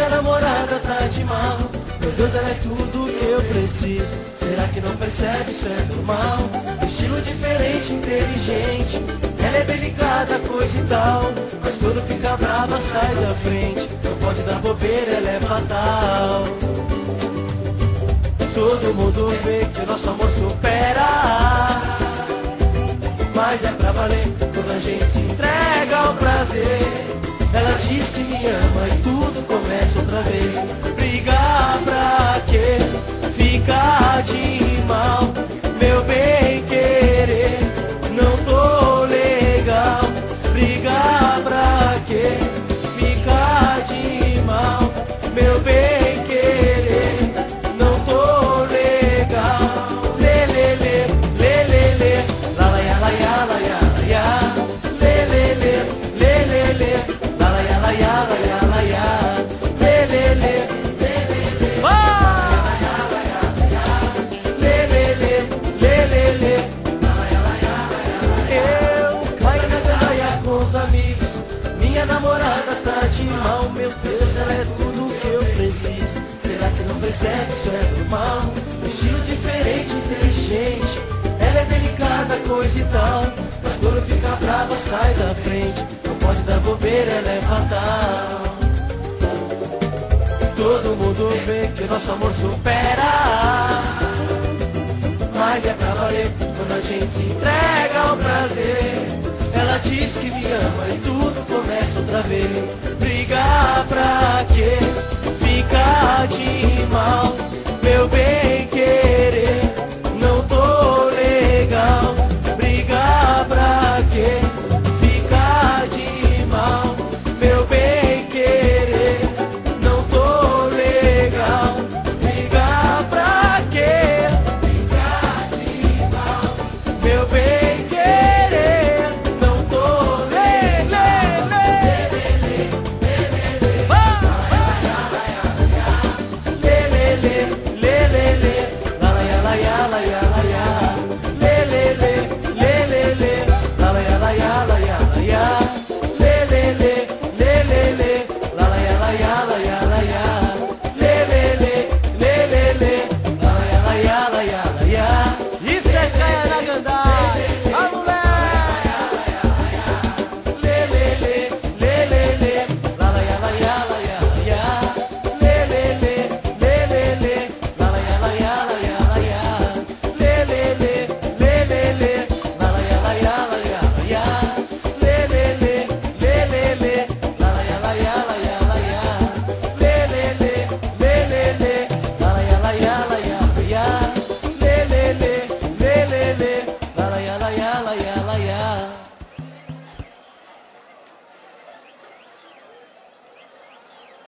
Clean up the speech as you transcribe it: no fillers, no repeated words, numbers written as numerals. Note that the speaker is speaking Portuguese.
minha namorada tá de mal. Meu Deus, ela é tudo que eu preciso. Será que não percebe, isso é normal? Estilo diferente, inteligente. Ela é delicada, coisa e tal. Mas quando fica brava, sai da frente. Não pode dar bobeira, ela é fatal. Todo mundo vê que o nosso amor supera, mas é pra valer quando a gente se entrega ao prazer. Ela diz que me ama e tudo começa outra vez. Brigar pra quê? Ficar de mal, meu bem querer, não tô legal. Brigar pra quê? Ficar de mal, meu bem querer, não tô legal. Lê, lê, lê, lê, lê, lê, la la ya, la ya, la ya, la ya. Lê, lê, lê, lê, lê, lê, la la ya, la ya, la ya, la ya. Lê, lê, lê, lê, lê, lê, la la ya, la ya, la ya. Lê, lê, lê, lê, lê, lê, la la ya, la ya, la ya, la ya. Eu caio na gandaia com os amigos. Minha namorada tá de mal. Meu Deus, ela é tudo que eu preciso. Será que não percebe, isso é normal? Estilo diferente, inteligente. Ela é delicada, coisa e tal. Mas quando fica brava, sai da frente. Não pode dar bobeira, ela é fatal. Todo mundo vê que o nosso amor supera, mas é pra valer quando a gente se entrega ao prazer. Ela diz que me ama e tudo começa outra vez. Brigar pra